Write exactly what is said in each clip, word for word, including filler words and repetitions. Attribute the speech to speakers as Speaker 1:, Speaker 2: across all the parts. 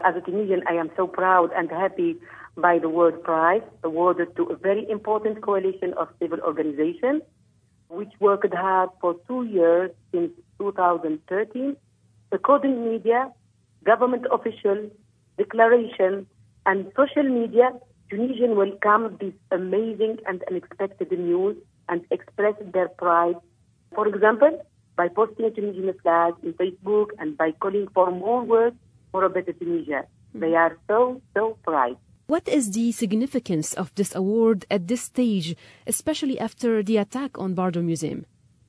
Speaker 1: as a Tunisian, I am so proud and happy by the World Prize, awarded to a very important coalition of civil organizations, which worked hard for two years since two thousand thirteen. According media, government officials, declaration, and social media, Tunisians welcomed this amazing and unexpected news and expressed their pride. For example, by posting a Tunisian flag in Facebook and by calling for more work for a better Tunisia. Mm-hmm. They are so, so proud.
Speaker 2: What is the significance of this award at this stage, especially after the attack on Bardo Museum?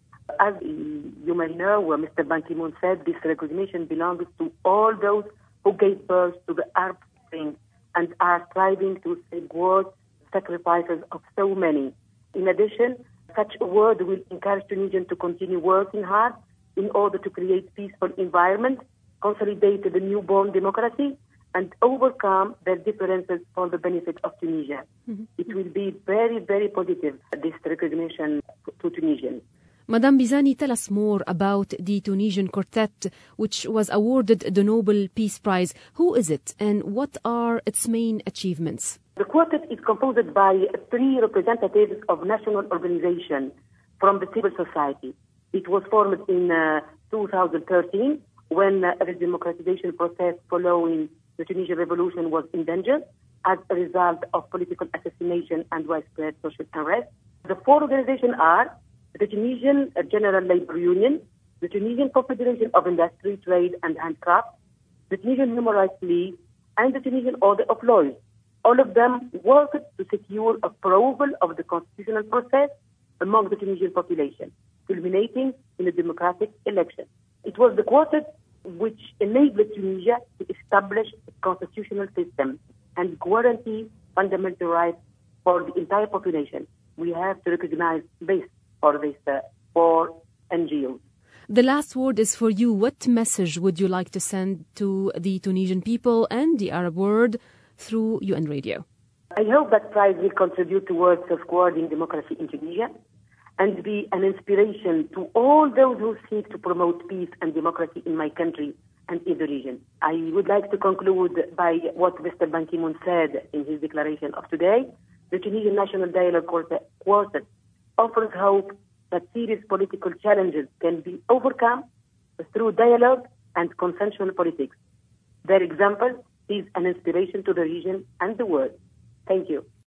Speaker 1: As you may know, Mister Ban Ki-moon said this recognition belongs to all those who gave birth to the Arab Spring and are striving to safeguard sacrifices of so many. In addition, such award will encourage Tunisians to continue working hard in order to create peaceful environment, consolidate the newborn democracy, and overcome their differences for the benefit of Tunisia. Mm-hmm. It will be very, very positive, this recognition to Tunisians.
Speaker 2: Madame Bizani, tell us more about the Tunisian Quartet, which was awarded the Nobel Peace Prize. Who is it, and what are its main achievements?
Speaker 1: The quartet is composed by three representatives of national organizations from the civil society. It was formed in uh, two thousand thirteen when uh, the democratization process following the Tunisian revolution was in danger as a result of political assassination and widespread social unrest. The four organizations are the Tunisian General Labor Union, the Tunisian Confederation of Industry, Trade and Handicraft, the Tunisian Human Rights League, and the Tunisian Order of Lawyers. All of them worked to secure approval of the constitutional process among the Tunisian population, culminating in a democratic election. It was the quartet which enabled Tunisia to establish a constitutional system and guarantee fundamental rights for the entire population. We have to recognize this for this uh, for N G Os.
Speaker 2: The last word is for you. What message would you like to send to the Tunisian people and the Arab world through U N Radio?
Speaker 1: I hope that prize will contribute towards safeguarding democracy in Tunisia and be an inspiration to all those who seek to promote peace and democracy in my country and in the region. I would like to conclude by what Mister Ban Ki-moon said in his declaration of today. The Tunisian National Dialogue Quartet offers hope that serious political challenges can be overcome through dialogue and consensual politics. Their example is an inspiration to the region and the world. Thank you.